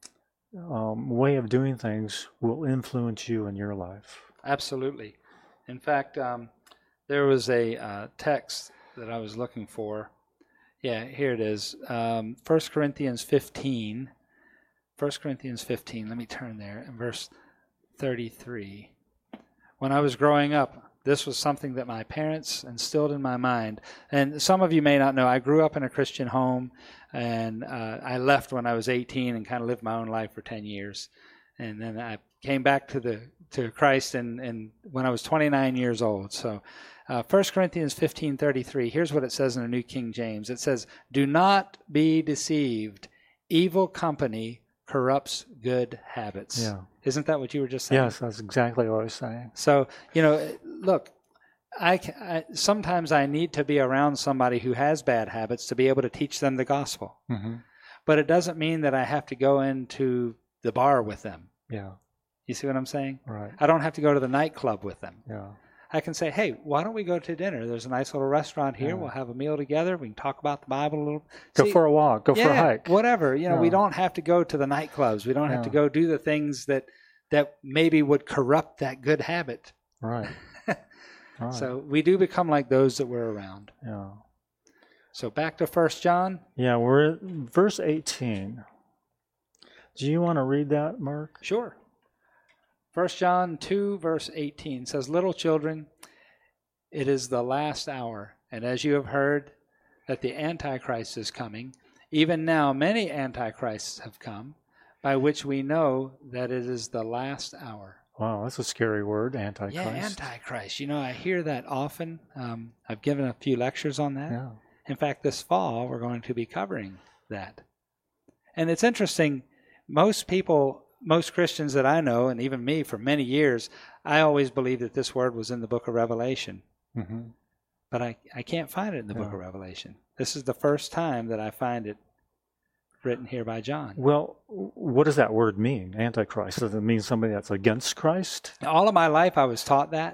um, way of doing things will influence you in your life. Absolutely. In fact, um, there was a uh, text that I was looking for. Yeah, here it is. Um, First Corinthians fifteen. First Corinthians fifteen. Let me turn there. In verse thirty-three. When I was growing up, this was something that my parents instilled in my mind. And some of you may not know, I grew up in a Christian home, and uh, I left when I was eighteen and kind of lived my own life for ten years. And then I came back to the to Christ and, and when I was twenty-nine years old. So uh, First Corinthians fifteen thirty-three, here's what it says in the New King James. It says, do not be deceived. Evil company corrupts good habits. Yeah. Isn't that what you were just saying? Yes, that's exactly what I was saying. So, you know, look, I, I sometimes I need to be around somebody who has bad habits to be able to teach them the gospel. Mm-hmm. But it doesn't mean that I have to go into the bar with them. Yeah. You see what I'm saying? Right. I don't have to go to the nightclub with them. Yeah. I can say, hey, why don't we go to dinner? There's a nice little restaurant here. Yeah. We'll have a meal together. We can talk about the Bible a little. Go See, for a walk. Go yeah, for a hike. whatever. You know, we Yeah. don't have to go to the nightclubs. We don't have to Yeah. go do the things that that maybe would corrupt that good habit. Right. Right. So we do become like those that we're around. Yeah. So back to First John. Yeah, we're at verse eighteen. Do you want to read that, Mark? Sure. First John two, verse eighteen says, little children, it is the last hour. And as you have heard that the Antichrist is coming, even now many Antichrists have come, by which we know that it is the last hour. Wow, that's a scary word, Antichrist. Yeah, Antichrist. You know, I hear that often. Um, I've given a few lectures on that. Yeah. In fact, this fall, we're going to be covering that. And it's interesting, most people, most Christians that I know, and even me for many years, I always believed that this word was in the book of Revelation. Mm-hmm. But I, I can't find it in the book Yeah. of Revelation. This is the first time that I find it written here by John. Well, what does that word mean, Antichrist? Does it mean somebody that's against Christ? All of my life I was taught that,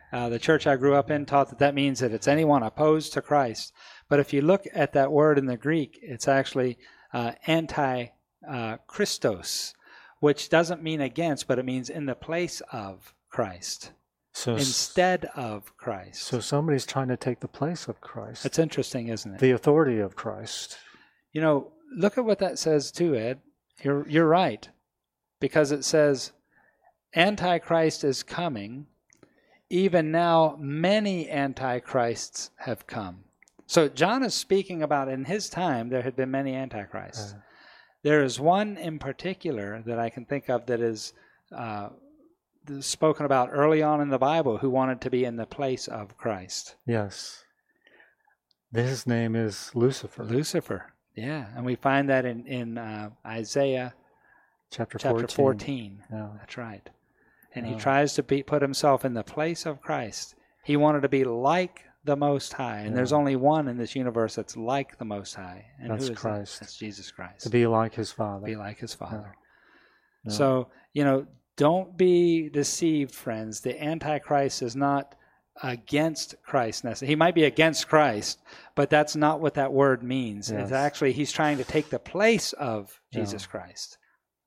Uh, the church I grew up in taught that that means that it's anyone opposed to Christ. But if you look at that word in the Greek, it's actually uh, anti-Christos, uh, which doesn't mean against, but it means in the place of Christ, So, instead of Christ. so somebody's trying to take the place of Christ. It's interesting, isn't it? The authority of Christ. You know, look at what that says too, Ed. You're you're right, because it says, Antichrist is coming. Even now, many antichrists have come. So John is speaking about in his time there had been many antichrists. Uh, there is one in particular that I can think of that is uh, spoken about early on in the Bible who wanted to be in the place of Christ. Yes. His name is Lucifer. Lucifer, yeah. And we find that in, in uh, Isaiah chapter, chapter fourteen. fourteen. Yeah. That's right. And yeah. he tries to be, put himself in the place of Christ. He wanted to be like the Most High. And yeah. there's only one in this universe that's like the Most High. And that's who is Christ. That? That's Jesus Christ. To be like his Father. Be like his Father. Yeah. Yeah. So, you know, don't be deceived, friends. The Antichrist is not against Christ necessarily. He might be against Christ, but that's not what that word means. Yes. It's actually, he's trying to take the place of Jesus yeah. Christ.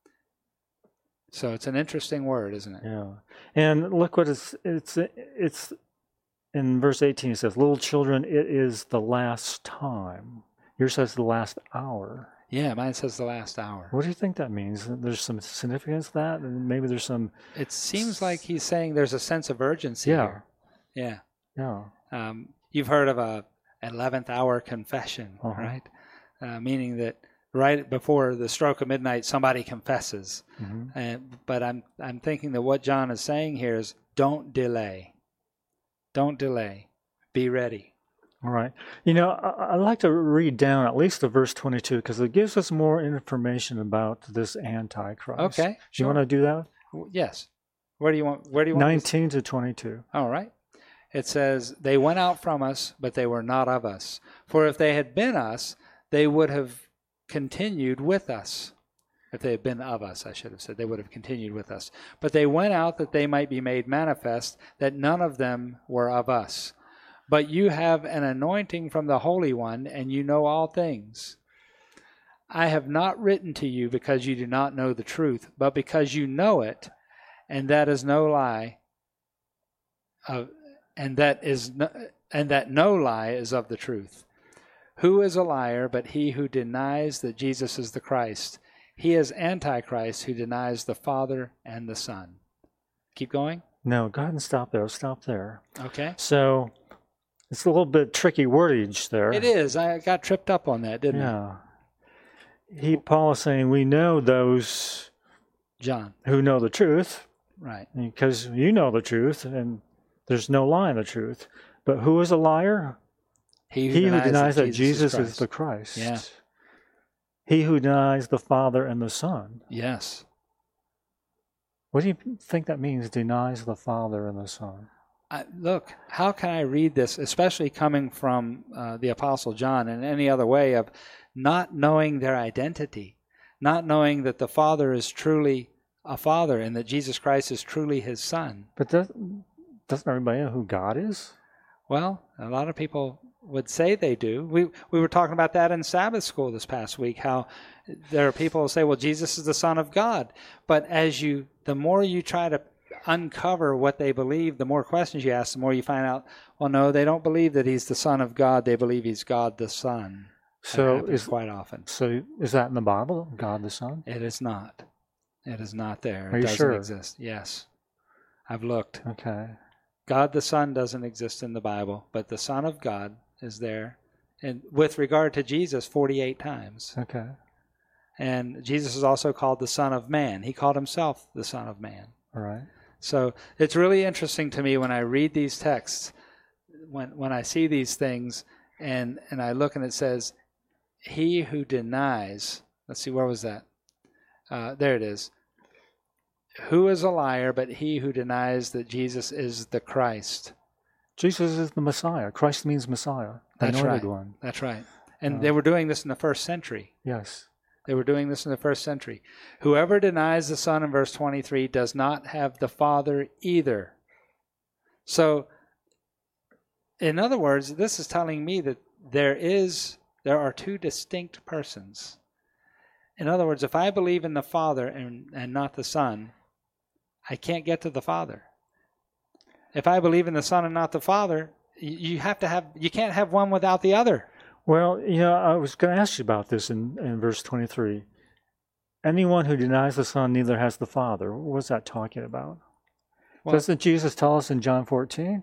So it's an interesting word, isn't it? Yeah. And look what it's, it's, it's in verse eighteen, it says, little children, it is the last time. Yours says the last hour. Yeah, mine says the last hour. What do you think that means? There's some significance to that? And maybe there's some... It seems like he's saying there's a sense of urgency yeah. here. Yeah. Yeah. Um, you've heard of a eleventh hour confession, uh-huh. right? Uh, meaning that right before the stroke of midnight, somebody confesses. Mm-hmm. And, but I'm I'm thinking that what John is saying here is don't delay. Don't delay. Be ready. All right. You know, I, I'd like to read down at least to verse twenty-two because it gives us more information about this Antichrist. Okay. Sure. You want to do that? Yes. Where do you want? Where do you want? nineteen to twenty-two. All right. It says, they went out from us, but they were not of us. For if they had been us, they would have continued with us. If they had been of us, I should have said, they would have continued with us. But they went out that they might be made manifest, that none of them were of us. But you have an anointing from the Holy One, and you know all things. I have not written to you because you do not know the truth, but because you know it, and that is no lie. Of, and that is no, and that no lie is of the truth. Who is a liar but he who denies that Jesus is the Christ? He is Antichrist who denies the Father and the Son. Keep going? No, go ahead and stop there. Stop there. Okay. So it's a little bit tricky wordage there. It is. I got tripped up on that, didn't yeah. I? He, Paul is saying we know those John who know the truth. Right. Because you know the truth, and there's no lie in the truth. But who is a liar? He who he denies, who denies that, that Jesus, Jesus is the Christ. Yeah. He who denies the Father and the Son. Yes. What do you think that means, denies the Father and the Son? I, look, how can I read this, especially coming from uh, the Apostle John, in any other way of not knowing their identity, not knowing that the Father is truly a Father and that Jesus Christ is truly his Son. But does, doesn't everybody know who God is? Well, a lot of people would say they do. We we were talking about that in Sabbath school this past week, how there are people who say, well, Jesus is the Son of God. But as you, the more you try to uncover what they believe, the more questions you ask, the more you find out, well, no, they don't believe that he's the Son of God. They believe he's God the Son. So is quite often. So is that in the Bible, God the Son? It is not. It is not there. Are it you doesn't sure? exist. Yes. I've looked. Okay. God the Son doesn't exist in the Bible, but the Son of God is there. And with regard to Jesus, forty-eight times. Okay. And Jesus is also called the Son of Man. He called himself the Son of Man. All right. So it's really interesting to me when I read these texts, when when I see these things, and, and I look and it says, he who denies, let's see, where was that? Uh, there it is. Who is a liar but he who denies that Jesus is the Christ? Jesus is the Messiah. Christ means Messiah. That's anointed right. one. That's right. And Uh, they were doing this in the first century. Yes. They were doing this in the first century. Whoever denies the Son in verse twenty-three does not have the Father either. So, in other words, this is telling me that there is, there are two distinct persons. In other words, if I believe in the Father and, and not the Son, I can't get to the Father. If I believe in the Son and not the Father, you have to have, you can't have one without the other. Well, you know, I was going to ask you about this in, in verse twenty-three. Anyone who denies the Son neither has the Father. What was that talking about? Well, doesn't Jesus tell us in John fourteen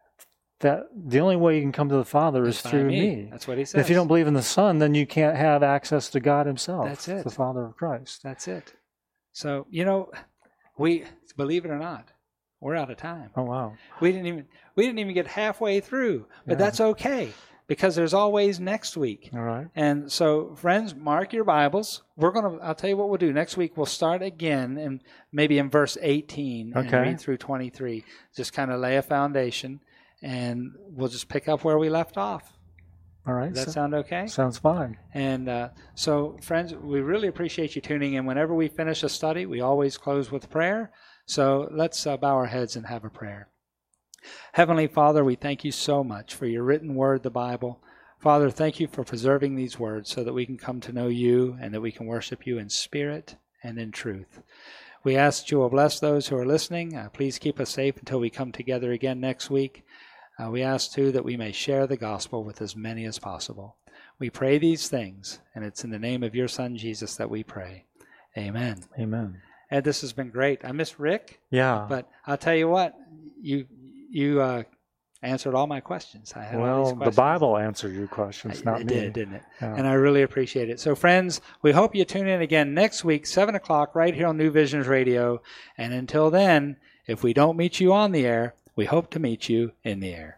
that the only way you can come to the Father is through me. me? That's what he says. And if you don't believe in the Son, then you can't have access to God himself. That's it. The Father of Christ. That's it. So, you know, we, believe it or not, we're out of time. Oh, wow. We didn't even we didn't even get halfway through, but Yeah. that's okay because there's always next week. All right. And so, friends, mark your Bibles. We're going to I'll tell you what we'll do. Next week we'll start again and maybe in verse eighteen and Okay. read through twenty-three. Just kind of lay a foundation and we'll just pick up where we left off. All right. Does that so- sound okay? Sounds fine. And uh, so, friends, we really appreciate you tuning in. Whenever we finish a study, we always close with prayer. So let's uh, bow our heads and have a prayer. Heavenly Father, we thank you so much for your written word, the Bible. Father, thank you for preserving these words so that we can come to know you and that we can worship you in spirit and in truth. We ask that you will bless those who are listening. Uh, please keep us safe until we come together again next week. Uh, we ask, too, that we may share the gospel with as many as possible. We pray these things, and it's in the name of your Son, Jesus, that we pray. Amen. Amen. Ed, this has been great. I miss Rick, Yeah. but I'll tell you what, you you uh, answered all my questions. I had all Well, these the questions. Bible answered your questions, it not me. did, didn't it? Yeah. And I really appreciate it. So, friends, we hope you tune in again next week, seven o'clock, right here on New Visions Radio. And until then, if we don't meet you on the air, we hope to meet you in the air.